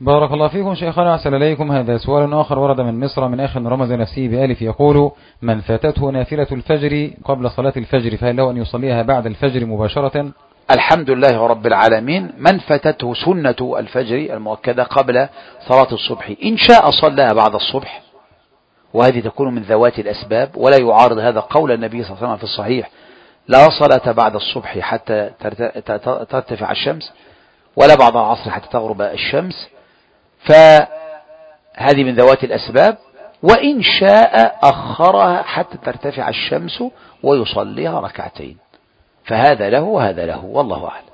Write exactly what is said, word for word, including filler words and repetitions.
بارك الله فيكم شيخنا، أحسن إليكم. هذا سؤال آخر ورد من مصر من أخ رمز نفسه بألف، يقول: من فاتته نافلة الفجر قبل صلاة الفجر فهل له أن يصليها بعد الفجر مباشرة؟ الحمد لله رب العالمين. من فاتته سنة الفجر المؤكدة قبل صلاة الصبح إن شاء صلىها بعد الصبح، وهذه تكون من ذوات الأسباب، ولا يعارض هذا قول النبي صلى الله عليه وسلم في الصحيح: لا صلاة بعد الصبح حتى ترتفع الشمس، ولا بعد العصر حتى تغرب الشمس. فهذه من ذوات الأسباب. وإن شاء أخرها حتى ترتفع الشمس ويصليها ركعتين، فهذا له وهذا له، والله أعلم.